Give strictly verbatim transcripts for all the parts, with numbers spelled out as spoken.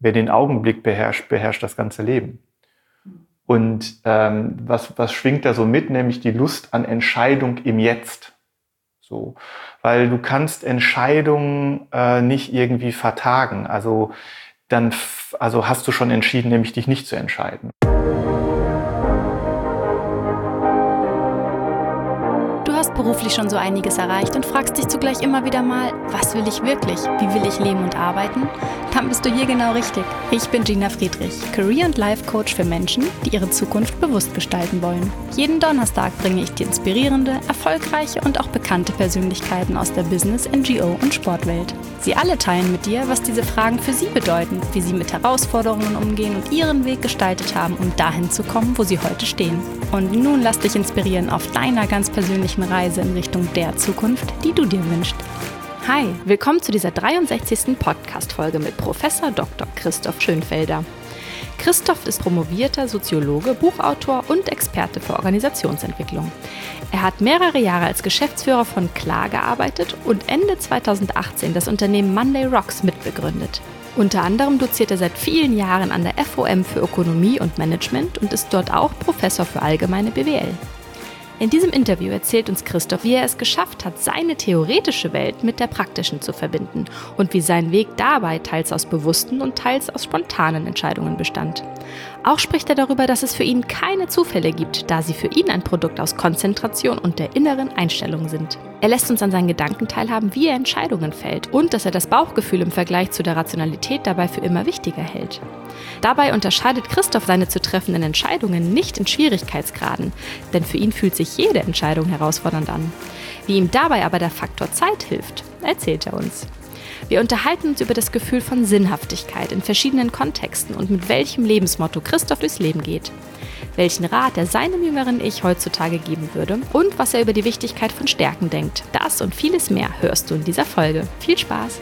wer den Augenblick beherrscht, beherrscht das ganze Leben. Und ähm, was, was schwingt da so mit? Nämlich die Lust an Entscheidung im Jetzt. So, weil du kannst Entscheidungen äh, nicht irgendwie vertagen. Also dann, f- also hast du schon entschieden, nämlich dich nicht zu entscheiden. Du hast beruflich schon so einiges erreicht und fragst dich zugleich immer wieder mal, was will ich wirklich? Wie will ich leben und arbeiten? Dann bist du hier genau richtig. Ich bin Gina Friedrich, Career- und Life-Coach für Menschen, die ihre Zukunft bewusst gestalten wollen. Jeden Donnerstag bringe ich dir inspirierende, erfolgreiche und auch bekannte Persönlichkeiten aus der Business-, N G O- und Sportwelt. Sie alle teilen mit dir, was diese Fragen für sie bedeuten, wie sie mit Herausforderungen umgehen und ihren Weg gestaltet haben, um dahin zu kommen, wo sie heute stehen. Und nun lass dich inspirieren auf deiner ganz persönlichen Reise in Richtung der Zukunft, die du dir wünschst. Hi, willkommen zu dieser dreiundsechzigsten Podcast-Folge mit Professor Doktor Christoph Schönfelder. Christoph ist promovierter Soziologe, Buchautor und Experte für Organisationsentwicklung. Er hat mehrere Jahre als Geschäftsführer von Klar gearbeitet und Ende zweitausendachtzehn das Unternehmen Monday Rocks mitbegründet. Unter anderem doziert er seit vielen Jahren an der F O M für Ökonomie und Management und ist dort auch Professor für allgemeine B W L. In diesem Interview erzählt uns Christoph, wie er es geschafft hat, seine theoretische Welt mit der praktischen zu verbinden und wie sein Weg dabei teils aus bewussten und teils aus spontanen Entscheidungen bestand. Auch spricht er darüber, dass es für ihn keine Zufälle gibt, da sie für ihn ein Produkt aus Konzentration und der inneren Einstellung sind. Er lässt uns an seinen Gedanken teilhaben, wie er Entscheidungen fällt und dass er das Bauchgefühl im Vergleich zu der Rationalität dabei für immer wichtiger hält. Dabei unterscheidet Christoph seine zu treffenden Entscheidungen nicht in Schwierigkeitsgraden, denn für ihn fühlt sich jede Entscheidung herausfordernd an. Wie ihm dabei aber der Faktor Zeit hilft, erzählt er uns. Wir unterhalten uns über das Gefühl von Sinnhaftigkeit in verschiedenen Kontexten und mit welchem Lebensmotto Christoph durchs Leben geht, welchen Rat er seinem jüngeren Ich heutzutage geben würde und was er über die Wichtigkeit von Stärken denkt. Das und vieles mehr hörst du in dieser Folge. Viel Spaß!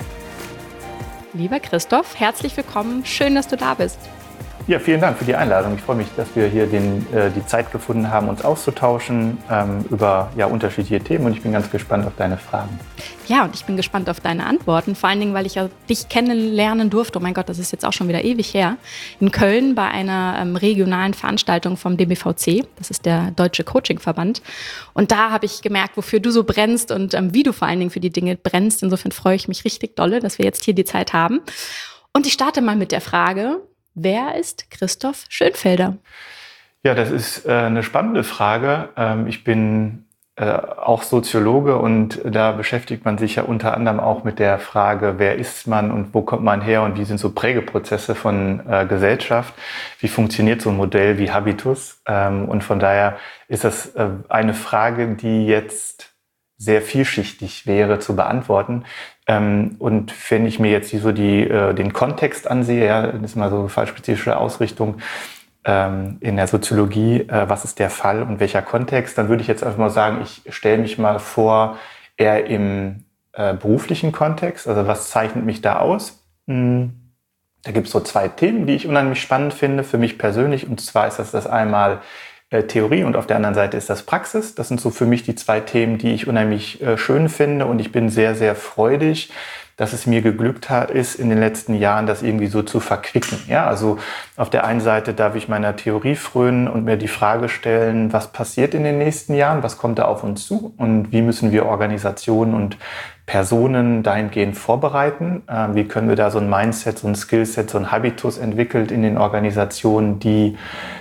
Lieber Christoph, herzlich willkommen. Schön, dass du da bist. Ja, vielen Dank für die Einladung. Ich freue mich, dass wir hier den, äh, die Zeit gefunden haben, uns auszutauschen ähm, über ja, unterschiedliche Themen und ich bin ganz gespannt auf deine Fragen. Ja, und ich bin gespannt auf deine Antworten, vor allen Dingen, weil ich ja dich kennenlernen durfte, oh mein Gott, das ist jetzt auch schon wieder ewig her, in Köln bei einer ähm, regionalen Veranstaltung vom D B V C, das ist der Deutsche Coaching-Verband. Und da habe ich gemerkt, wofür du so brennst und ähm, wie du vor allen Dingen für die Dinge brennst. Insofern freue ich mich richtig dolle, dass wir jetzt hier die Zeit haben. Und ich starte mal mit der Frage: Wer ist Christoph Schönfelder? Ja, das ist äh, eine spannende Frage. Ähm, ich bin äh, auch Soziologe und da beschäftigt man sich ja unter anderem auch mit der Frage, wer ist man und wo kommt man her und wie sind so Prägeprozesse von äh, Gesellschaft? Wie funktioniert so ein Modell wie Habitus? Ähm, und von daher ist das äh, eine Frage, die jetzt sehr vielschichtig wäre zu beantworten. Ähm, und wenn ich mir jetzt so die, äh, den Kontext ansehe, ja, das ist mal so eine fallspezifische Ausrichtung ähm, in der Soziologie, äh, was ist der Fall und welcher Kontext, dann würde ich jetzt einfach mal sagen, ich stelle mich mal vor, eher im äh, beruflichen Kontext, also was zeichnet mich da aus? Hm. Da gibt es so zwei Themen, die ich unheimlich spannend finde, für mich persönlich, und zwar ist das das einmal Theorie und auf der anderen Seite ist das Praxis. Das sind so für mich die zwei Themen, die ich unheimlich äh, schön finde und ich bin sehr, sehr freudig, dass es mir geglückt hat, ist in den letzten Jahren das irgendwie so zu verquicken. Ja, also auf der einen Seite darf ich meiner Theorie frönen und mir die Frage stellen, was passiert in den nächsten Jahren, was kommt da auf uns zu und wie müssen wir Organisationen und Personen dahingehend vorbereiten, äh, wie können wir da so ein Mindset, so ein Skillset, so ein Habitus entwickelt in den Organisationen, die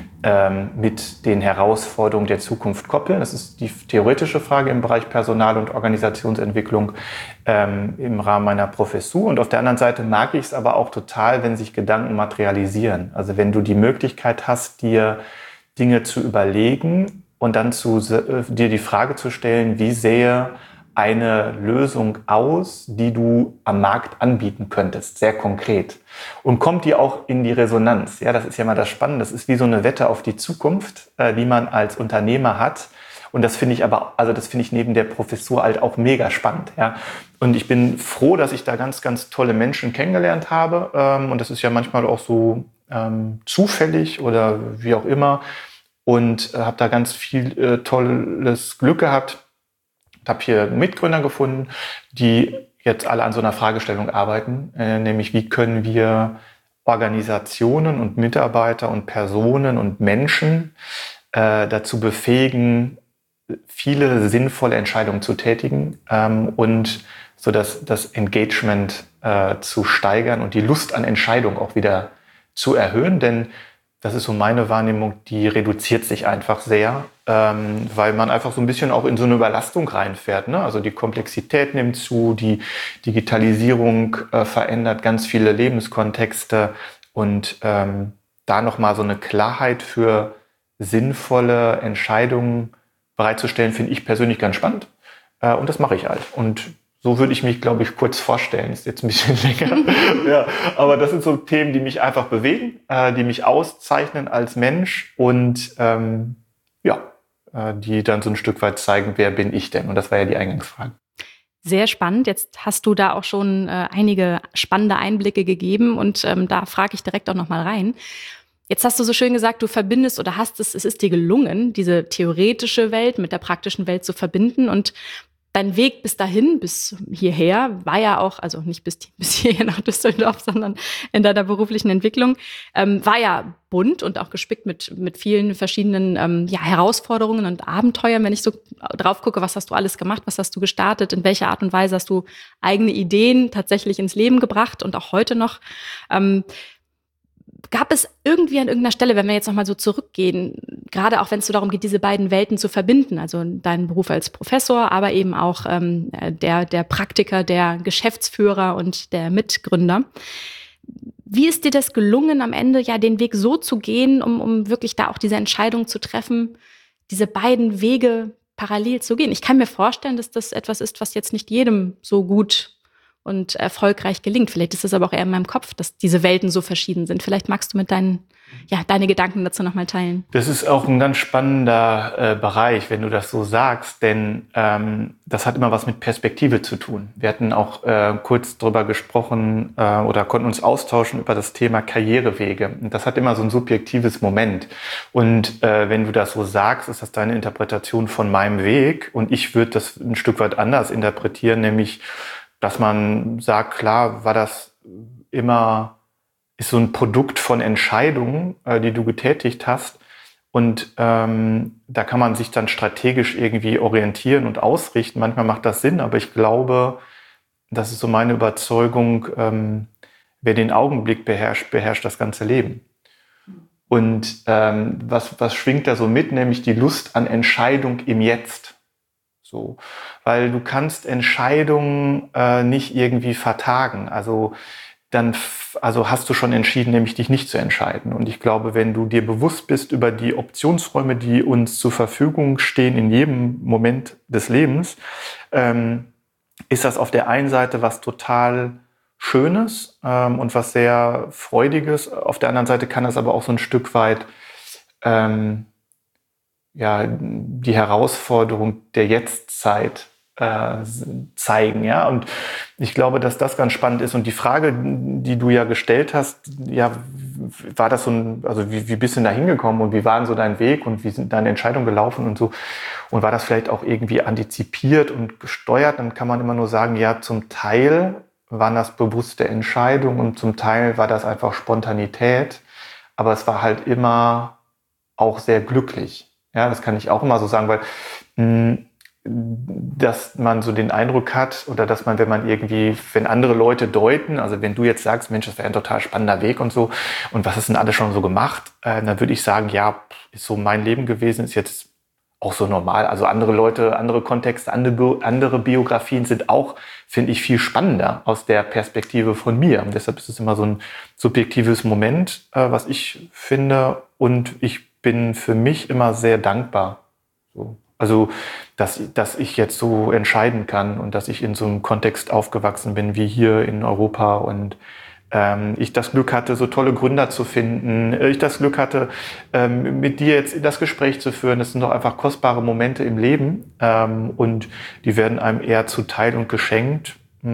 mit den Herausforderungen der Zukunft koppeln. Das ist die theoretische Frage im Bereich Personal- und Organisationsentwicklung ähm, im Rahmen meiner Professur. Und auf der anderen Seite mag ich es aber auch total, wenn sich Gedanken materialisieren. Also wenn du die Möglichkeit hast, dir Dinge zu überlegen und dann zu, äh, dir die Frage zu stellen, wie sähe eine Lösung aus, die du am Markt anbieten könntest, sehr konkret. Und kommt die auch in die Resonanz? Ja, das ist ja mal das Spannende. Das ist wie so eine Wette auf die Zukunft, äh, die man als Unternehmer hat. Und das finde ich aber, also das finde ich neben der Professur halt auch mega spannend. Ja. Und ich bin froh, dass ich da ganz, ganz tolle Menschen kennengelernt habe. Ähm, und das ist ja manchmal auch so ähm, zufällig oder wie auch immer. Und äh, habe da ganz viel äh, tolles Glück gehabt. Ich habe hier Mitgründer gefunden, die jetzt alle an so einer Fragestellung arbeiten, äh, nämlich wie können wir Organisationen und Mitarbeiter und Personen und Menschen äh, dazu befähigen, viele sinnvolle Entscheidungen zu tätigen ähm, und so das, das Engagement äh, zu steigern und die Lust an Entscheidung auch wieder zu erhöhen. Denn das ist so meine Wahrnehmung, die reduziert sich einfach sehr, ähm, weil man einfach so ein bisschen auch in so eine Überlastung reinfährt. Ne? Also die Komplexität nimmt zu, die Digitalisierung äh, verändert ganz viele Lebenskontexte und ähm, da nochmal so eine Klarheit für sinnvolle Entscheidungen bereitzustellen, finde ich persönlich ganz spannend. Äh, und das mache ich halt. Und so würde ich mich, glaube ich, kurz vorstellen. Ist jetzt ein bisschen länger. Ja, aber das sind so Themen, die mich einfach bewegen, äh, die mich auszeichnen als Mensch und ähm, ja, äh, die dann so ein Stück weit zeigen, wer bin ich denn? Und das war ja die Eingangsfrage. Sehr spannend. Jetzt hast du da auch schon äh, einige spannende Einblicke gegeben und ähm, da frage ich direkt auch noch mal rein. Jetzt hast du so schön gesagt, du verbindest oder hast es, es ist dir gelungen, diese theoretische Welt mit der praktischen Welt zu verbinden und dein Weg bis dahin, bis hierher, war ja auch, also nicht bis, bis hierher nach Düsseldorf, sondern in deiner beruflichen Entwicklung, ähm, war ja bunt und auch gespickt mit, mit vielen verschiedenen ähm, ja, Herausforderungen und Abenteuern. Wenn ich so drauf gucke, was hast du alles gemacht, was hast du gestartet, in welcher Art und Weise hast du eigene Ideen tatsächlich ins Leben gebracht und auch heute noch. Ähm, Gab es irgendwie an irgendeiner Stelle, wenn wir jetzt nochmal so zurückgehen, gerade auch wenn es so darum geht, diese beiden Welten zu verbinden, also deinen Beruf als Professor, aber eben auch ähm, der, der Praktiker, der Geschäftsführer und der Mitgründer. Wie ist dir das gelungen, am Ende ja den Weg so zu gehen, um, um wirklich da auch diese Entscheidung zu treffen, diese beiden Wege parallel zu gehen? Ich kann mir vorstellen, dass das etwas ist, was jetzt nicht jedem so gut und erfolgreich gelingt. Vielleicht ist es aber auch eher in meinem Kopf, dass diese Welten so verschieden sind. Vielleicht magst du mit deinen, ja, deine Gedanken dazu nochmal teilen. Das ist auch ein ganz spannender äh, Bereich, wenn du das so sagst, denn ähm, das hat immer was mit Perspektive zu tun. Wir hatten auch äh, kurz drüber gesprochen äh, oder konnten uns austauschen über das Thema Karrierewege. Und das hat immer so ein subjektives Moment. Und äh, wenn du das so sagst, ist das deine Interpretation von meinem Weg. Und ich würde das ein Stück weit anders interpretieren, nämlich dass man sagt, klar, war das immer, ist so ein Produkt von Entscheidungen, äh, die du getätigt hast. Und ähm, da kann man sich dann strategisch irgendwie orientieren und ausrichten. Manchmal macht das Sinn, aber ich glaube, das ist so meine Überzeugung, ähm, wer den Augenblick beherrscht, beherrscht das ganze Leben. Und ähm, was, was schwingt da so mit, nämlich die Lust an Entscheidung im Jetzt. So, weil du kannst Entscheidungen äh, nicht irgendwie vertagen. Also dann, also hast du schon entschieden, nämlich dich nicht zu entscheiden. Und ich glaube, wenn du dir bewusst bist über die Optionsräume, die uns zur Verfügung stehen in jedem Moment des Lebens, ähm, ist das auf der einen Seite was total Schönes ähm, und was sehr Freudiges. Auf der anderen Seite kann das aber auch so ein Stück weit ähm, ja, die Herausforderung der Jetztzeit äh, zeigen, ja. Und ich glaube, dass das ganz spannend ist. Und die Frage, die du ja gestellt hast, ja, war das so ein, also wie, wie bist du da hingekommen und wie war denn so dein Weg und wie sind deine Entscheidungen gelaufen und so? Und war das vielleicht auch irgendwie antizipiert und gesteuert? Dann kann man immer nur sagen, ja, zum Teil waren das bewusste Entscheidungen und zum Teil war das einfach Spontanität. Aber es war halt immer auch sehr glücklich. Ja, das kann ich auch immer so sagen, weil mh, dass man so den Eindruck hat oder dass man, wenn man irgendwie, wenn andere Leute deuten, also wenn du jetzt sagst, Mensch, das wäre ein total spannender Weg und so und was ist denn alles schon so gemacht, äh, dann würde ich sagen, ja, ist so mein Leben gewesen, ist jetzt auch so normal. Also andere Leute, andere Kontexte, andere, andere Biografien sind auch, finde ich, viel spannender aus der Perspektive von mir. Und deshalb ist es immer so ein subjektives Moment, äh, was ich finde, und ich bin für mich immer sehr dankbar. So. Also, dass, dass ich jetzt so entscheiden kann und dass ich in so einem Kontext aufgewachsen bin wie hier in Europa und ähm, ich das Glück hatte, so tolle Gründer zu finden. Ich das Glück hatte, ähm, mit dir jetzt das Gespräch zu führen. Das sind doch einfach kostbare Momente im Leben ähm, und die werden einem eher zuteil und geschenkt.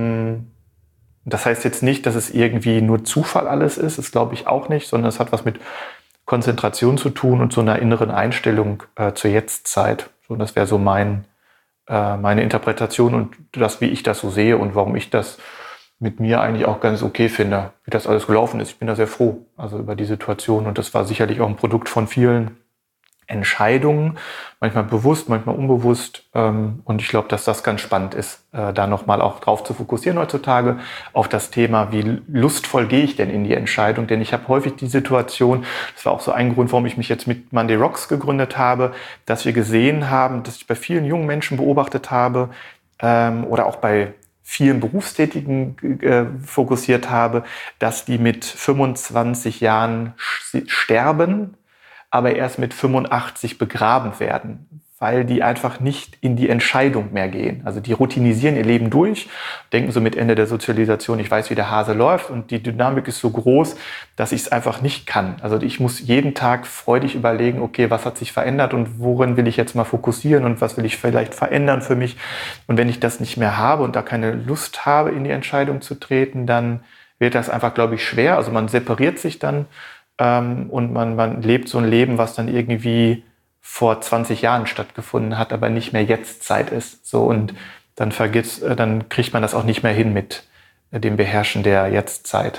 Das heißt jetzt nicht, dass es irgendwie nur Zufall alles ist. Das glaube ich auch nicht, sondern es hat was mit Konzentration zu tun und so einer inneren Einstellung äh, zur Jetztzeit. So, das wäre so mein, äh, meine Interpretation und das, wie ich das so sehe und warum ich das mit mir eigentlich auch ganz okay finde, wie das alles gelaufen ist. Ich bin da sehr froh, also über die Situation. Und das war sicherlich auch ein Produkt von vielen Entscheidungen, manchmal bewusst, manchmal unbewusst. Und ich glaube, dass das ganz spannend ist, da nochmal auch drauf zu fokussieren heutzutage, auf das Thema, wie lustvoll gehe ich denn in die Entscheidung? Denn ich habe häufig die Situation, das war auch so ein Grund, warum ich mich jetzt mit Monday Rocks gegründet habe, dass wir gesehen haben, dass ich bei vielen jungen Menschen beobachtet habe oder auch bei vielen Berufstätigen äh, fokussiert habe, dass die mit fünfundzwanzig Jahren sterben, aber erst mit fünfundachtzig begraben werden, weil die einfach nicht in die Entscheidung mehr gehen. Also die routinisieren ihr Leben durch, denken so mit Ende der Sozialisation, ich weiß, wie der Hase läuft, und die Dynamik ist so groß, dass ich es einfach nicht kann. Also ich muss jeden Tag freudig überlegen, okay, was hat sich verändert und worin will ich jetzt mal fokussieren und was will ich vielleicht verändern für mich. Und wenn ich das nicht mehr habe und da keine Lust habe, in die Entscheidung zu treten, dann wird das einfach, glaube ich, schwer. Also man separiert sich dann ähm, und man, man lebt so ein Leben, was dann irgendwie vor zwanzig Jahren stattgefunden hat, aber nicht mehr Jetztzeit ist. So, und dann vergisst, dann kriegt man das auch nicht mehr hin mit dem Beherrschen der Jetztzeit.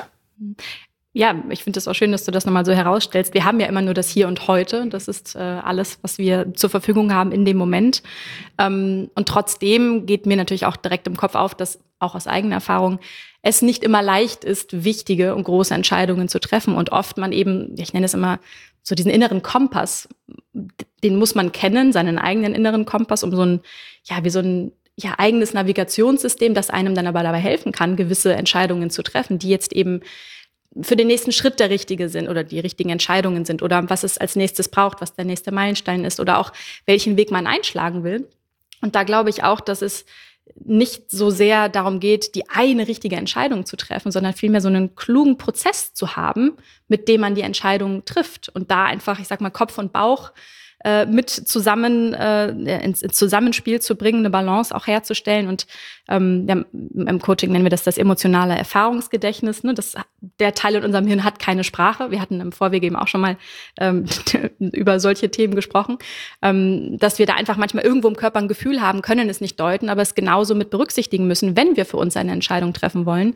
Ja, ich finde es auch schön, dass du das nochmal so herausstellst. Wir haben ja immer nur das Hier und Heute. Das ist äh, alles, was wir zur Verfügung haben in dem Moment. Ähm, und trotzdem geht mir natürlich auch direkt im Kopf auf, dass auch aus eigener Erfahrung es nicht immer leicht ist, wichtige und große Entscheidungen zu treffen. Und oft man eben, ich nenne es immer so diesen inneren Kompass, den muss man kennen, seinen eigenen inneren Kompass, um so ein, ja, wie so ein ja, eigenes Navigationssystem, das einem dann aber dabei helfen kann, gewisse Entscheidungen zu treffen, die jetzt eben für den nächsten Schritt der richtige sind oder die richtigen Entscheidungen sind oder was es als nächstes braucht, was der nächste Meilenstein ist oder auch welchen Weg man einschlagen will. Und da glaube ich auch, dass es nicht so sehr darum geht, die eine richtige Entscheidung zu treffen, sondern vielmehr so einen klugen Prozess zu haben, mit dem man die Entscheidung trifft und da einfach, ich sag mal, Kopf und Bauch äh, mit zusammen äh, ins, ins Zusammenspiel zu bringen, eine Balance auch herzustellen. Und ähm, ja, im Coaching nennen wir das das emotionale Erfahrungsgedächtnis. Ne? Das, der Teil in unserem Hirn hat keine Sprache. Wir hatten im Vorweg eben auch schon mal ähm, über solche Themen gesprochen, ähm, dass wir da einfach manchmal irgendwo im Körper ein Gefühl haben, können es nicht deuten, aber es genauso mit berücksichtigen müssen, wenn wir für uns eine Entscheidung treffen wollen.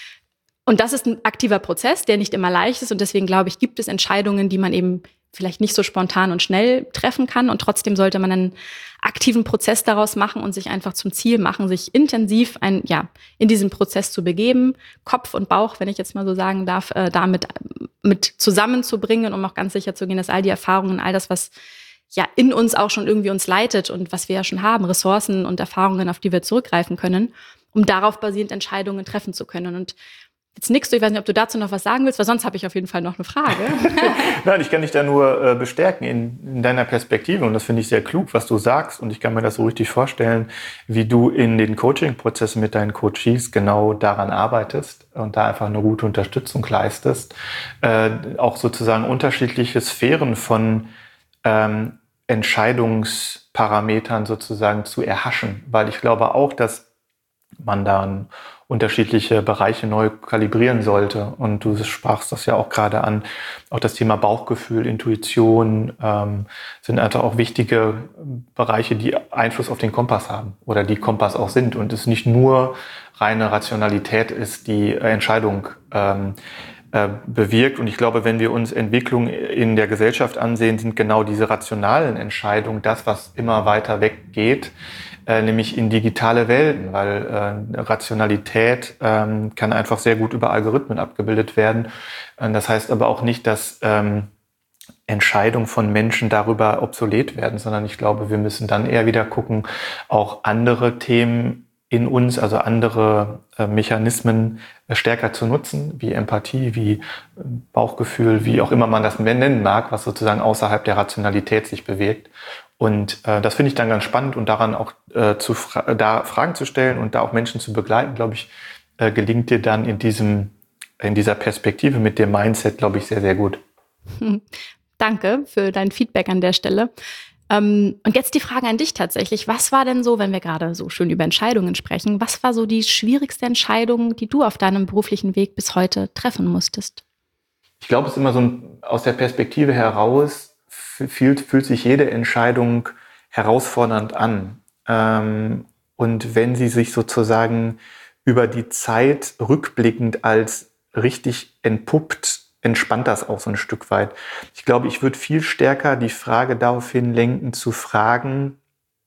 Und das ist ein aktiver Prozess, der nicht immer leicht ist. Und deswegen, glaube ich, gibt es Entscheidungen, die man eben vielleicht nicht so spontan und schnell treffen kann. Und trotzdem sollte man einen aktiven Prozess daraus machen und sich einfach zum Ziel machen, sich intensiv ein, ja, in diesen Prozess zu begeben, Kopf und Bauch, wenn ich jetzt mal so sagen darf, äh, damit mit zusammenzubringen, um auch ganz sicher zu gehen, dass all die Erfahrungen, all das, was ja in uns auch schon irgendwie uns leitet und was wir ja schon haben, Ressourcen und Erfahrungen, auf die wir zurückgreifen können, um darauf basierend Entscheidungen treffen zu können. Und jetzt nickst du, ich weiß nicht, ob du dazu noch was sagen willst, weil sonst habe ich auf jeden Fall noch eine Frage. Nein, ich kann dich da nur äh, bestärken in, in deiner Perspektive, und das finde ich sehr klug, was du sagst, und ich kann mir das so richtig vorstellen, wie du in den Coaching-Prozessen mit deinen Coaches genau daran arbeitest und da einfach eine gute Unterstützung leistest, äh, auch sozusagen unterschiedliche Sphären von ähm, Entscheidungsparametern sozusagen zu erhaschen, weil ich glaube auch, dass man dann unterschiedliche Bereiche neu kalibrieren sollte. Und du sprachst das ja auch gerade an. Auch das Thema Bauchgefühl, Intuition ähm, sind einfach auch wichtige Bereiche, die Einfluss auf den Kompass haben oder die Kompass auch sind. Und es nicht nur reine Rationalität ist, die Entscheidung ähm, äh, bewirkt. Und ich glaube, wenn wir uns Entwicklung in der Gesellschaft ansehen, sind genau diese rationalen Entscheidungen das, was immer weiter weggeht, Äh, nämlich in digitale Welten, weil äh, Rationalität ähm, kann einfach sehr gut über Algorithmen abgebildet werden. Äh, das heißt aber auch nicht, dass ähm, Entscheidungen von Menschen darüber obsolet werden, sondern ich glaube, wir müssen dann eher wieder gucken, auch andere Themen in uns, also andere äh, Mechanismen äh, stärker zu nutzen, wie Empathie, wie äh, Bauchgefühl, wie auch immer man das nennen mag, was sozusagen außerhalb der Rationalität sich bewegt. Und äh, das finde ich dann ganz spannend, und daran auch äh, zu fra- da Fragen zu stellen und da auch Menschen zu begleiten, glaube ich, äh, gelingt dir dann in diesem in dieser Perspektive mit dem Mindset, glaube ich, sehr, sehr gut. Hm. Danke für dein Feedback an der Stelle. Ähm, und jetzt die Frage an dich tatsächlich. Was war denn so, wenn wir gerade so schön über Entscheidungen sprechen, was war so die schwierigste Entscheidung, die du auf deinem beruflichen Weg bis heute treffen musstest? Ich glaube, es ist immer so ein, aus der Perspektive heraus, Fühlt, fühlt sich jede Entscheidung herausfordernd an. Ähm, und wenn sie sich sozusagen über die Zeit rückblickend als richtig entpuppt, entspannt das auch so ein Stück weit. Ich glaube, ich würde viel stärker die Frage daraufhin lenken, zu fragen,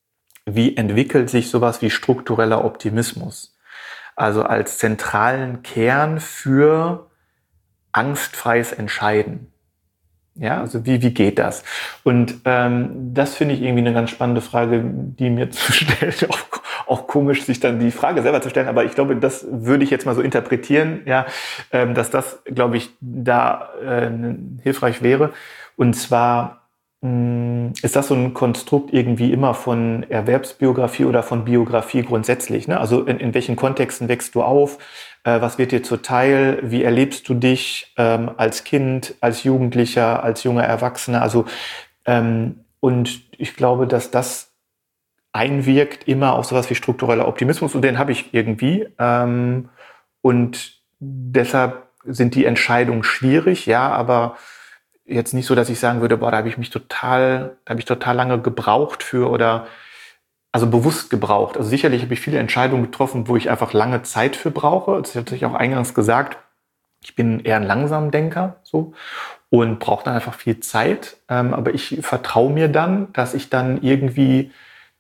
wie entwickelt sich sowas wie struktureller Optimismus? Also als zentralen Kern für angstfreies Entscheiden. Ja, also wie, wie geht das? Und ähm, das finde ich irgendwie eine ganz spannende Frage, die mir zu stellen, auch, auch komisch, sich dann die Frage selber zu stellen, aber ich glaube, das würde ich jetzt mal so interpretieren, ja, ähm, dass das, glaube ich, da äh, hilfreich wäre. Und zwar mh, ist das so ein Konstrukt irgendwie immer von Erwerbsbiografie oder von Biografie grundsätzlich, ne? Also in, in welchen Kontexten wächst du auf? Was wird dir zuteil? Wie erlebst du dich ähm, als Kind, als Jugendlicher, als junger Erwachsener? Also ähm, und ich glaube, dass das einwirkt immer auf sowas wie struktureller Optimismus und den habe ich irgendwie. Ähm, und deshalb sind die Entscheidungen schwierig, ja, aber jetzt nicht so, dass ich sagen würde, boah, da habe ich mich total, da habe ich total lange gebraucht für oder also bewusst gebraucht. Also sicherlich habe ich viele Entscheidungen getroffen, wo ich einfach lange Zeit für brauche. Das hatte ich auch eingangs gesagt. Ich bin eher ein langsamer Denker so und brauche dann einfach viel Zeit. Ähm, aber ich vertraue mir dann, dass ich dann irgendwie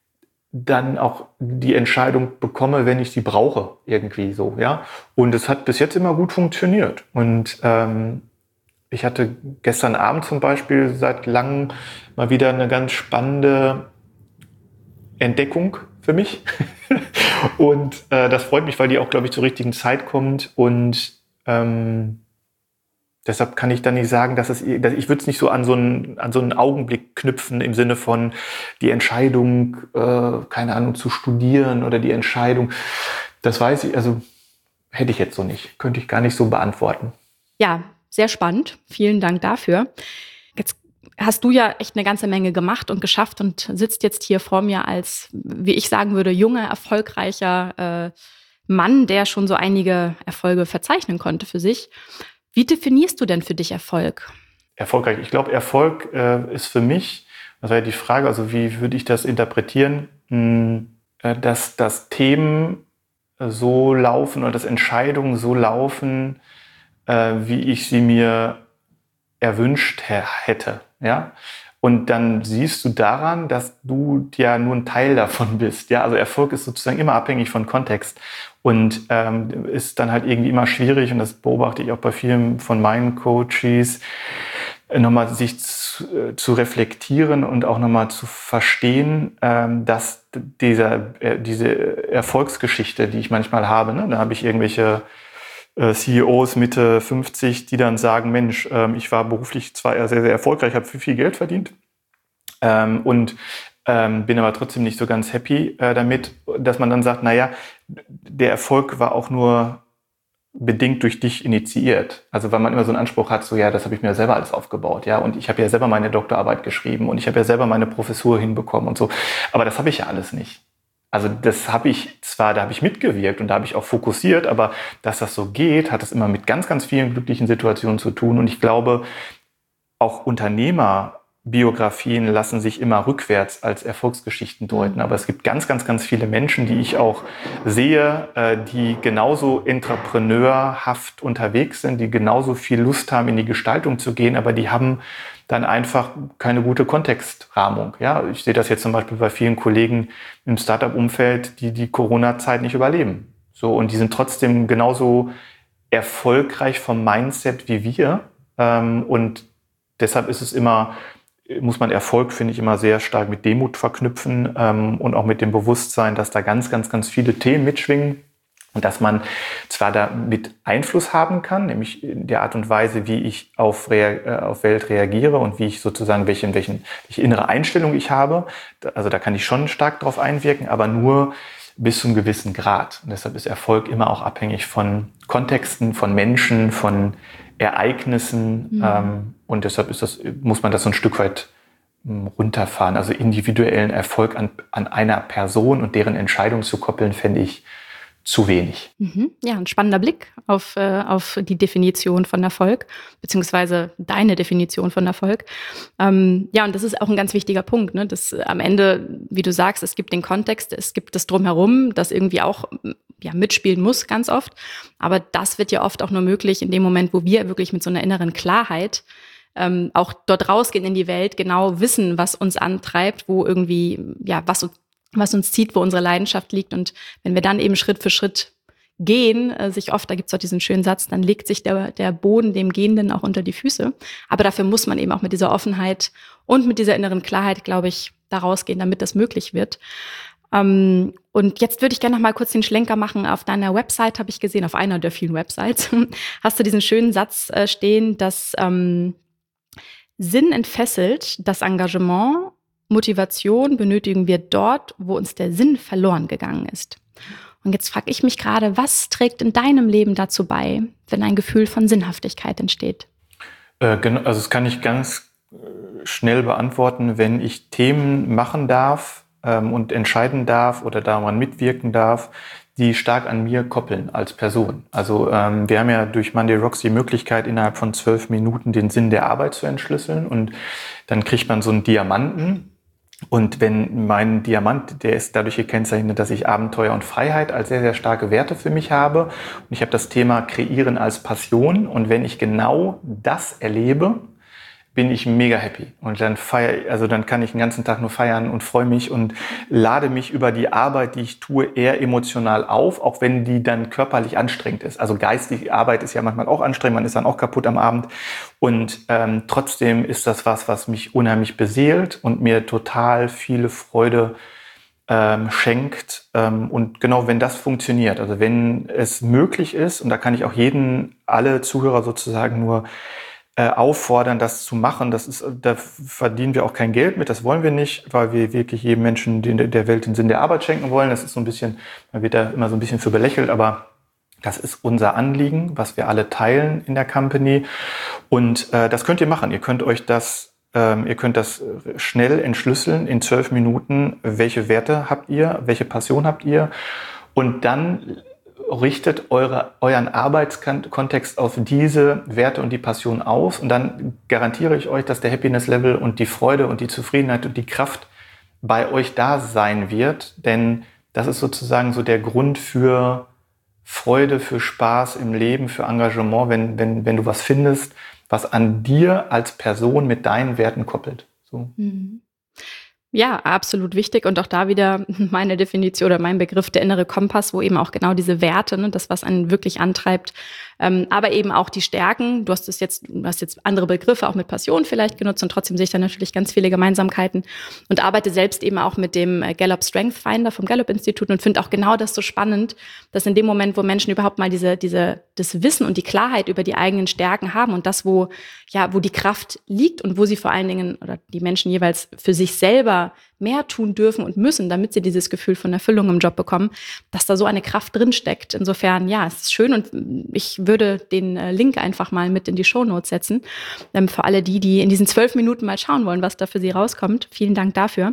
dann auch die Entscheidung bekomme, wenn ich sie brauche, irgendwie so, ja. Und es hat bis jetzt immer gut funktioniert. Und ähm, ich hatte gestern Abend zum Beispiel seit langem mal wieder eine ganz spannende Entdeckung für mich. Und äh, das freut mich, weil die auch, glaube ich, zur richtigen Zeit kommt. Und ähm, deshalb kann ich dann nicht sagen, dass es, dass ich würde es nicht so an so einen, an so einen Augenblick knüpfen im Sinne von die Entscheidung, äh, keine Ahnung, zu studieren oder die Entscheidung. Das weiß ich, also hätte ich jetzt so nicht, könnte ich gar nicht so beantworten. Ja, sehr spannend. Vielen Dank dafür. Jetzt hast du ja echt eine ganze Menge gemacht und geschafft und sitzt jetzt hier vor mir als, wie ich sagen würde, junger, erfolgreicher äh, Mann, der schon so einige Erfolge verzeichnen konnte für sich. Wie definierst du denn für dich Erfolg? Erfolgreich. Ich glaube, Erfolg äh, ist für mich, das war ja die Frage, also wie würde ich das interpretieren, mh, äh, dass, dass Themen so laufen oder dass Entscheidungen so laufen, äh, wie ich sie mir erwünscht hätte, ja. Und dann siehst du daran, dass du ja nur ein Teil davon bist, ja. Also Erfolg ist sozusagen immer abhängig von Kontext und ähm, ist dann halt irgendwie immer schwierig und das beobachte ich auch bei vielen von meinen Coaches, nochmal sich zu, zu reflektieren und auch nochmal zu verstehen, ähm, dass dieser, äh, diese Erfolgsgeschichte, die ich manchmal habe, ne, da habe ich irgendwelche C E Os Mitte fünfzig, die dann sagen, Mensch, ich war beruflich zwar sehr, sehr erfolgreich, habe viel, viel Geld verdient und bin aber trotzdem nicht so ganz happy damit, dass man dann sagt, naja, der Erfolg war auch nur bedingt durch dich initiiert. Also weil man immer so einen Anspruch hat, so ja, das habe ich mir selber alles aufgebaut, ja, und ich habe ja selber meine Doktorarbeit geschrieben und ich habe ja selber meine Professur hinbekommen und so, aber das habe ich ja alles nicht. Also das habe ich zwar, da habe ich mitgewirkt und da habe ich auch fokussiert, aber dass das so geht, hat es immer mit ganz, ganz vielen glücklichen Situationen zu tun. Und ich glaube, auch Unternehmerbiografien lassen sich immer rückwärts als Erfolgsgeschichten deuten. Aber es gibt ganz, ganz, ganz viele Menschen, die ich auch sehe, die genauso entrepreneurhaft unterwegs sind, die genauso viel Lust haben, in die Gestaltung zu gehen, aber die haben dann einfach keine gute Kontextrahmung. Ja, ich sehe das jetzt zum Beispiel bei vielen Kollegen im Startup-Umfeld, die die Corona-Zeit nicht überleben. So, und die sind trotzdem genauso erfolgreich vom Mindset wie wir. Und deshalb ist es immer, muss man Erfolg, finde ich, immer sehr stark mit Demut verknüpfen und auch mit dem Bewusstsein, dass da ganz, ganz, ganz viele Themen mitschwingen. Und dass man zwar damit Einfluss haben kann, nämlich in der Art und Weise, wie ich auf, Rea- auf Welt reagiere und wie ich sozusagen, welche, welchen, welche innere Einstellung ich habe. Also da kann ich schon stark drauf einwirken, aber nur bis zu einem gewissen Grad. Und deshalb ist Erfolg immer auch abhängig von Kontexten, von Menschen, von Ereignissen. Mhm. Ähm, und deshalb ist das, muss man das so ein Stück weit runterfahren. Also individuellen Erfolg an, an einer Person und deren Entscheidung zu koppeln, fände ich zu wenig. Mhm. Ja, ein spannender Blick auf, äh, auf die Definition von Erfolg, beziehungsweise deine Definition von Erfolg. Ähm, ja, und das ist auch ein ganz wichtiger Punkt, ne? Dass am Ende, wie du sagst, es gibt den Kontext, es gibt das Drumherum, das irgendwie auch ja, mitspielen muss ganz oft. Aber das wird ja oft auch nur möglich in dem Moment, wo wir wirklich mit so einer inneren Klarheit ähm, auch dort rausgehen in die Welt, genau wissen, was uns antreibt, wo irgendwie, ja, was uns was uns zieht, wo unsere Leidenschaft liegt. Und wenn wir dann eben Schritt für Schritt gehen, äh, sich oft, da gibt's auch diesen schönen Satz, dann legt sich der, der Boden dem Gehenden auch unter die Füße. Aber dafür muss man eben auch mit dieser Offenheit und mit dieser inneren Klarheit, glaube ich, da rausgehen, damit das möglich wird. Ähm, und jetzt würde ich gerne noch mal kurz den Schlenker machen. Auf deiner Website habe ich gesehen, auf einer der vielen Websites, hast du diesen schönen Satz äh, stehen, dass ähm, Sinn entfesselt das Engagement, Motivation benötigen wir dort, wo uns der Sinn verloren gegangen ist. Und jetzt frage ich mich gerade, was trägt in deinem Leben dazu bei, wenn ein Gefühl von Sinnhaftigkeit entsteht? Äh, genau, also das kann ich ganz schnell beantworten, wenn ich Themen machen darf ähm, und entscheiden darf oder daran mitwirken darf, die stark an mir koppeln als Person. Also ähm, wir haben ja durch Monday Rocks die Möglichkeit, innerhalb von zwölf Minuten den Sinn der Arbeit zu entschlüsseln und dann kriegt man so einen Diamanten. Und wenn mein Diamant, der ist dadurch gekennzeichnet, dass ich Abenteuer und Freiheit als sehr, sehr starke Werte für mich habe. Und ich habe das Thema Kreieren als Passion. Und wenn ich genau das erlebe, bin ich mega happy. Und dann feier, also dann kann ich den ganzen Tag nur feiern und freue mich und lade mich über die Arbeit, die ich tue, eher emotional auf, auch wenn die dann körperlich anstrengend ist. Also geistige Arbeit ist ja manchmal auch anstrengend, man ist dann auch kaputt am Abend. Und ähm, trotzdem ist das was, was mich unheimlich beseelt und mir total viele Freude ähm, schenkt. Ähm, und genau, wenn das funktioniert, also wenn es möglich ist, und da kann ich auch jeden, alle Zuhörer sozusagen nur auffordern, das zu machen. Das ist, da verdienen wir auch kein Geld mit, das wollen wir nicht, weil wir wirklich jedem Menschen der Welt den Sinn der Arbeit schenken wollen. Das ist so ein bisschen, man wird da immer so ein bisschen für belächelt, aber das ist unser Anliegen, was wir alle teilen in der Company. Und äh, das könnt ihr machen. Ihr könnt euch das, ähm, ihr könnt das schnell entschlüsseln in zwölf Minuten. Welche Werte habt ihr? Welche Passion habt ihr? Und dann richtet eure, euren Arbeitskontext auf diese Werte und die Passion aus und dann garantiere ich euch, dass der Happiness-Level und die Freude und die Zufriedenheit und die Kraft bei euch da sein wird, denn das ist sozusagen so der Grund für Freude, für Spaß im Leben, für Engagement, wenn, wenn, wenn du was findest, was an dir als Person mit deinen Werten koppelt. So. Mhm. Ja, absolut wichtig. Und auch da wieder meine Definition oder mein Begriff, der innere Kompass, wo eben auch genau diese Werte, ne, das, was einen wirklich antreibt, ähm, aber eben auch die Stärken. Du hast es jetzt, du hast jetzt andere Begriffe auch mit Passion vielleicht genutzt und trotzdem sehe ich da natürlich ganz viele Gemeinsamkeiten und arbeite selbst eben auch mit dem Gallup Strength Finder vom Gallup Institut und finde auch genau das so spannend, dass in dem Moment, wo Menschen überhaupt mal diese, diese, das Wissen und die Klarheit über die eigenen Stärken haben und das, wo, ja, wo die Kraft liegt und wo sie vor allen Dingen oder die Menschen jeweils für sich selber mehr tun dürfen und müssen, damit sie dieses Gefühl von Erfüllung im Job bekommen, dass da so eine Kraft drinsteckt. Insofern, ja, es ist schön und ich würde den Link einfach mal mit in die Shownotes setzen, für alle die, die in diesen zwölf Minuten mal schauen wollen, was da für sie rauskommt. Vielen Dank dafür.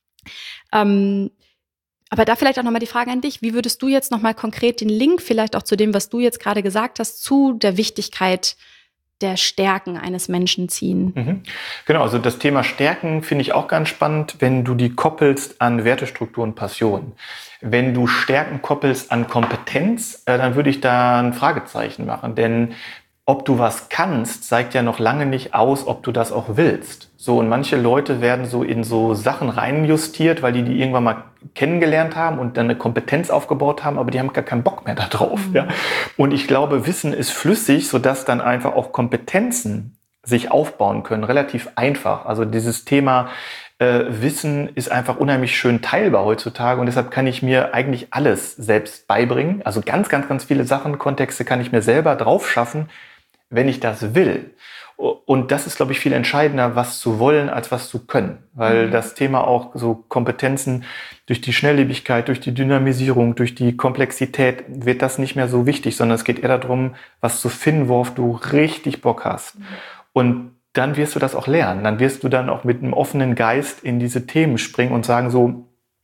Ähm, aber da vielleicht auch nochmal die Frage an dich, wie würdest du jetzt nochmal konkret den Link vielleicht auch zu dem, was du jetzt gerade gesagt hast, zu der Wichtigkeit der Stärken eines Menschen ziehen? Mhm. Genau, also das Thema Stärken finde ich auch ganz spannend, wenn du die koppelst an Wertestruktur und Passion. Wenn du Stärken koppelst an Kompetenz, äh, dann würde ich da ein Fragezeichen machen, denn ob du was kannst, zeigt ja noch lange nicht aus, ob du das auch willst. So, und manche Leute werden so in so Sachen reinjustiert, weil die die irgendwann mal kennengelernt haben und dann eine Kompetenz aufgebaut haben, aber die haben gar keinen Bock mehr da drauf. Mhm. Ja? Und ich glaube, Wissen ist flüssig, sodass dann einfach auch Kompetenzen sich aufbauen können, relativ einfach. Also dieses Thema äh, Wissen ist einfach unheimlich schön teilbar heutzutage und deshalb kann ich mir eigentlich alles selbst beibringen. Also ganz, ganz, ganz viele Sachen, Kontexte kann ich mir selber drauf schaffen, wenn ich das will. Und das ist, glaube ich, viel entscheidender, was zu wollen, als was zu können. Weil mhm. das Thema auch so Kompetenzen durch die Schnelllebigkeit, durch die Dynamisierung, durch die Komplexität wird das nicht mehr so wichtig, sondern es geht eher darum, was zu finden, worauf du richtig Bock hast. Mhm. Und dann wirst du das auch lernen. Dann wirst du dann auch mit einem offenen Geist in diese Themen springen und sagen so,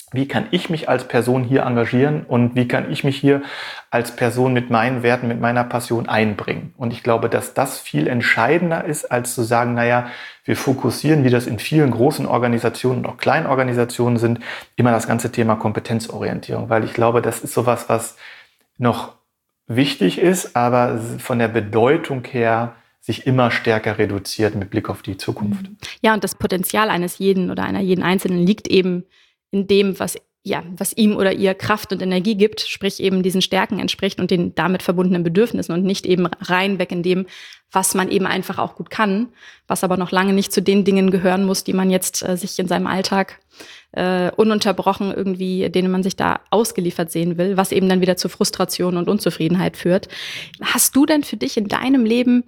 wie kann ich mich als Person hier engagieren und wie kann ich mich hier als Person mit meinen Werten, mit meiner Passion einbringen. Und ich glaube, dass das viel entscheidender ist, als zu sagen, naja, wir fokussieren, wie das in vielen großen Organisationen und auch kleinen Organisationen sind, immer das ganze Thema Kompetenzorientierung. Weil ich glaube, das ist sowas, was noch wichtig ist, aber von der Bedeutung her sich immer stärker reduziert mit Blick auf die Zukunft. Ja, und das Potenzial eines jeden oder einer jeden Einzelnen liegt eben in dem, was, ja, was ihm oder ihr Kraft und Energie gibt, sprich eben diesen Stärken entspricht und den damit verbundenen Bedürfnissen und nicht eben rein weg in dem, was man eben einfach auch gut kann, was aber noch lange nicht zu den Dingen gehören muss, die man jetzt äh, sich in seinem Alltag äh, ununterbrochen irgendwie, denen man sich da ausgeliefert sehen will, was eben dann wieder zu Frustration und Unzufriedenheit führt. Hast du denn für dich in deinem Leben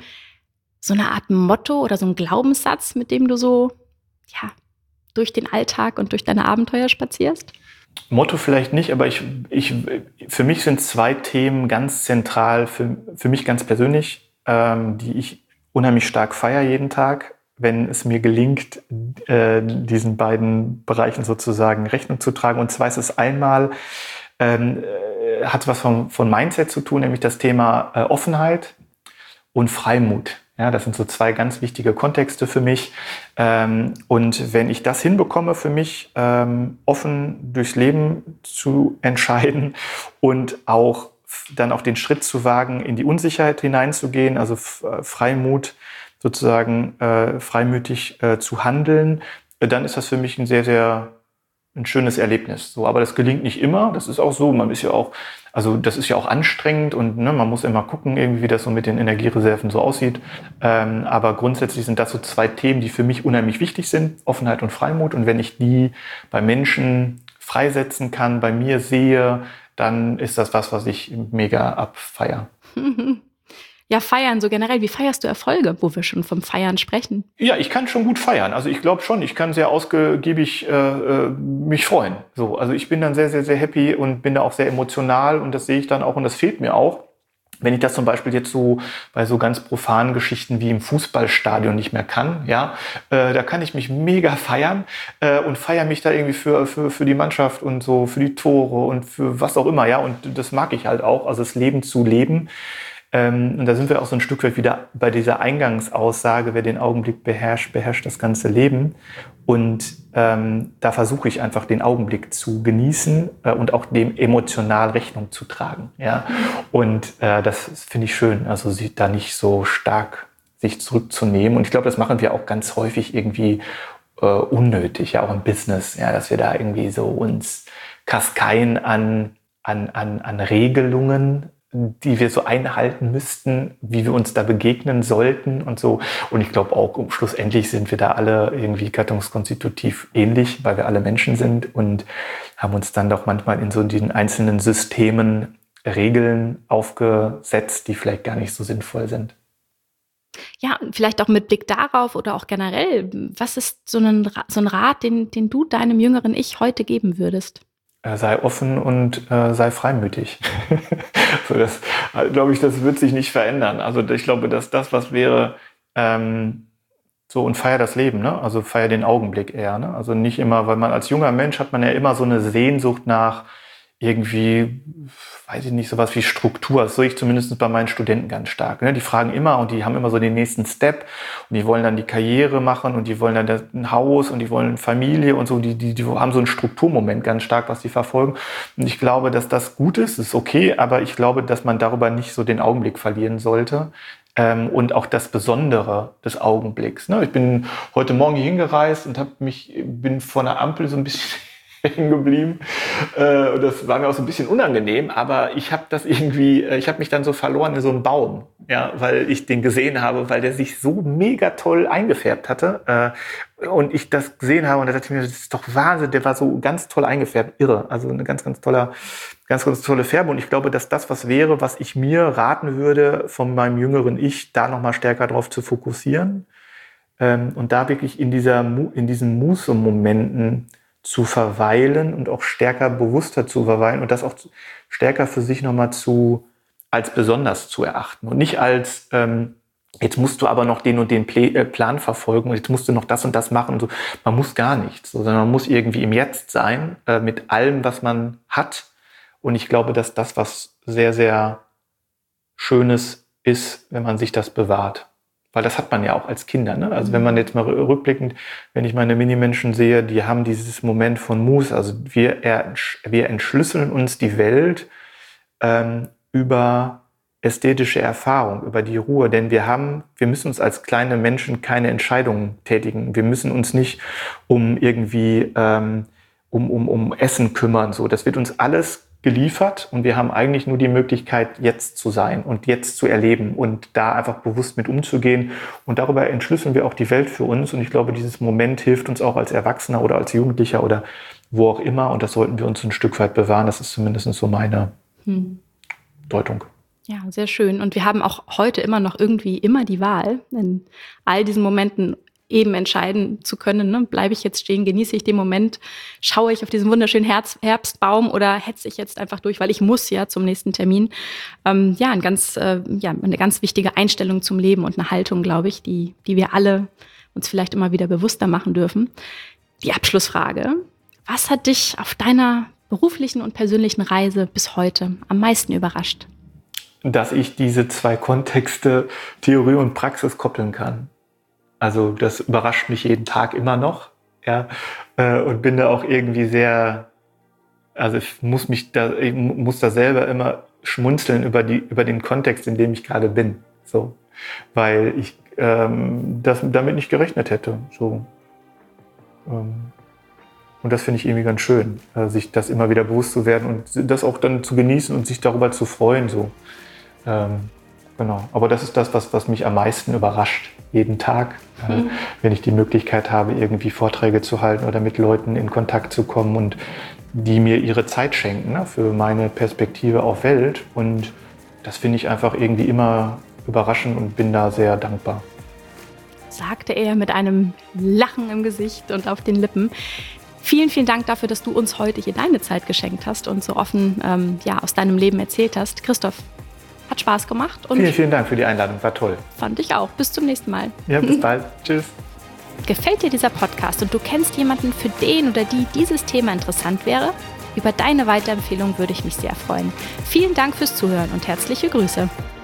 so eine Art Motto oder so einen Glaubenssatz, mit dem du so, ja, durch den Alltag und durch deine Abenteuer spazierst? Motto vielleicht nicht, aber ich, ich, für mich sind zwei Themen ganz zentral, für, für mich ganz persönlich, ähm, die ich unheimlich stark feiere jeden Tag, wenn es mir gelingt, äh, diesen beiden Bereichen sozusagen Rechnung zu tragen. Und zwar ist es einmal, ähm, hat was von, von Mindset zu tun, nämlich das Thema äh, Offenheit und Freimut. Ja, das sind so zwei ganz wichtige Kontexte für mich. Ähm, und wenn ich das hinbekomme, für mich ähm, offen durchs Leben zu entscheiden und auch dann auch den Schritt zu wagen, in die Unsicherheit hineinzugehen, also F- Freimut sozusagen äh, freimütig äh, zu handeln, äh, dann ist das für mich ein sehr, sehr ein schönes Erlebnis. So, aber das gelingt nicht immer. Das ist auch so. Man ist ja auch, also das ist ja auch anstrengend und ne, man muss immer gucken, irgendwie, wie das so mit den Energiereserven so aussieht. Ähm, aber grundsätzlich sind das so zwei Themen, die für mich unheimlich wichtig sind: Offenheit und Freimut. Und wenn ich die bei Menschen freisetzen kann, bei mir sehe, dann ist das was, was ich mega abfeiere. Ja, feiern so generell. Wie feierst du Erfolge, wo wir schon vom Feiern sprechen? Ja, ich kann schon gut feiern. Also ich glaube schon, ich kann sehr ausgiebig äh, mich freuen. So, also ich bin dann sehr, sehr, sehr happy und bin da auch sehr emotional und das sehe ich dann auch und das fehlt mir auch. Wenn ich das zum Beispiel jetzt so bei so ganz profanen Geschichten wie im Fußballstadion nicht mehr kann, ja, äh, da kann ich mich mega feiern äh, und feiere mich da irgendwie für, für, für die Mannschaft und so, für die Tore und für was auch immer, ja, und das mag ich halt auch, also das Leben zu leben. Ähm, und da sind wir auch so ein Stück weit wieder bei dieser Eingangsaussage, wer den Augenblick beherrscht, beherrscht das ganze Leben. Und ähm, da versuche ich einfach den Augenblick zu genießen äh, und auch dem emotional Rechnung zu tragen. Ja? Und äh, das finde ich schön, also sich da nicht so stark sich zurückzunehmen. Und ich glaube, das machen wir auch ganz häufig irgendwie äh, unnötig, ja auch im Business, ja, dass wir da irgendwie so uns kasteien an, an, an, an Regelungen, die wir so einhalten müssten, wie wir uns da begegnen sollten und so. Und ich glaube auch, schlussendlich sind wir da alle irgendwie gattungskonstitutiv ähnlich, weil wir alle Menschen sind und haben uns dann doch manchmal in so diesen einzelnen Systemen Regeln aufgesetzt, die vielleicht gar nicht so sinnvoll sind. Ja, vielleicht auch mit Blick darauf oder auch generell, was ist so ein, so ein Rat, den, den du deinem jüngeren Ich heute geben würdest? Sei offen und äh, sei freimütig. So, das glaube ich, das wird sich nicht verändern. Also ich glaube, dass das, was wäre, ähm, so und feier das Leben, ne? Also feier den Augenblick eher, ne? Also nicht immer, weil man als junger Mensch hat man ja immer so eine Sehnsucht nach irgendwie, weiß ich nicht, sowas wie Struktur. Das sehe ich zumindest bei meinen Studenten ganz stark. Ne? Die fragen immer und die haben immer so den nächsten Step und die wollen dann die Karriere machen und die wollen dann ein Haus und die wollen Familie und so. Die, die, die haben so einen Strukturmoment ganz stark, was die verfolgen. Und ich glaube, dass das gut ist, ist okay, aber ich glaube, dass man darüber nicht so den Augenblick verlieren sollte. Ähm, und auch das Besondere des Augenblicks. Ne? Ich bin heute Morgen hier hingereist und hab mich, bin vor einer Ampel so ein bisschen hängen geblieben. Äh, und das war mir auch so ein bisschen unangenehm, aber ich habe das irgendwie, ich habe mich dann so verloren in so einem Baum, ja, weil ich den gesehen habe, weil der sich so mega toll eingefärbt hatte. Äh, und ich das gesehen habe und da dachte ich mir, das ist doch Wahnsinn, der war so ganz toll eingefärbt, irre. Also eine ganz, ganz toller, ganz, ganz tolle Färbe. Und ich glaube, dass das was wäre, was ich mir raten würde, von meinem jüngeren Ich, da nochmal stärker drauf zu fokussieren. Ähm, und da wirklich in dieser, in diesen Muße-Momenten zu verweilen und auch stärker bewusster zu verweilen und das auch stärker für sich nochmal zu als besonders zu erachten und nicht als ähm, jetzt musst du aber noch den und den Plan verfolgen und jetzt musst du noch das und das machen und so. Man muss gar nichts, sondern man muss irgendwie im Jetzt sein, äh, mit allem, was man hat. Und ich glaube, dass das was sehr, sehr Schönes ist, wenn man sich das bewahrt. Weil das hat man ja auch als Kinder. Ne? Also wenn man jetzt mal rückblickend, wenn ich meine Minimenschen sehe, die haben dieses Moment von Muß. Also wir, wir entschlüsseln uns die Welt ähm, über ästhetische Erfahrung, über die Ruhe. Denn wir haben, wir müssen uns als kleine Menschen keine Entscheidungen tätigen. Wir müssen uns nicht um irgendwie ähm, um, um, um Essen kümmern. So, das wird uns alles geliefert und wir haben eigentlich nur die Möglichkeit, jetzt zu sein und jetzt zu erleben und da einfach bewusst mit umzugehen. Und darüber entschlüsseln wir auch die Welt für uns. Und ich glaube, dieses Moment hilft uns auch als Erwachsener oder als Jugendlicher oder wo auch immer. Und das sollten wir uns ein Stück weit bewahren. Das ist zumindest so meine hm. Deutung. Ja, sehr schön. Und wir haben auch heute immer noch irgendwie immer die Wahl, in all diesen Momenten eben entscheiden zu können, ne? Bleibe ich jetzt stehen, genieße ich den Moment, schaue ich auf diesen wunderschönen Herz, Herbstbaum oder hetze ich jetzt einfach durch, weil ich muss ja zum nächsten Termin. Ähm, ja, ein ganz, äh, ja, eine ganz wichtige Einstellung zum Leben und eine Haltung, glaube ich, die, die wir alle uns vielleicht immer wieder bewusster machen dürfen. Die Abschlussfrage: Was hat dich auf deiner beruflichen und persönlichen Reise bis heute am meisten überrascht? Dass ich diese zwei Kontexte, Theorie und Praxis, koppeln kann. Also das überrascht mich jeden Tag immer noch, ja, und bin da auch irgendwie sehr, also ich muss mich da, ich muss da selber immer schmunzeln über die, über den Kontext, in dem ich gerade bin, so, weil ich ähm, das damit nicht gerechnet hätte, so. Ähm, und das finde ich irgendwie ganz schön, äh, sich das immer wieder bewusst zu werden und das auch dann zu genießen und sich darüber zu freuen, so. Ähm, Genau, aber das ist das, was, was mich am meisten überrascht, jeden Tag, mhm. äh, wenn ich die Möglichkeit habe, irgendwie Vorträge zu halten oder mit Leuten in Kontakt zu kommen und die mir ihre Zeit schenken, ne, für meine Perspektive auf Welt. Und das finde ich einfach irgendwie immer überraschend und bin da sehr dankbar. Sagte er mit einem Lachen im Gesicht und auf den Lippen. Vielen, vielen Dank dafür, dass du uns heute hier deine Zeit geschenkt hast und so offen ähm, ja, aus deinem Leben erzählt hast. Christoph, hat Spaß gemacht. Und vielen, vielen Dank für die Einladung, war toll. Fand ich auch. Bis zum nächsten Mal. Ja, bis bald. Tschüss. Gefällt dir dieser Podcast und du kennst jemanden, für den oder die dieses Thema interessant wäre? Über deine Weiterempfehlung würde ich mich sehr freuen. Vielen Dank fürs Zuhören und herzliche Grüße.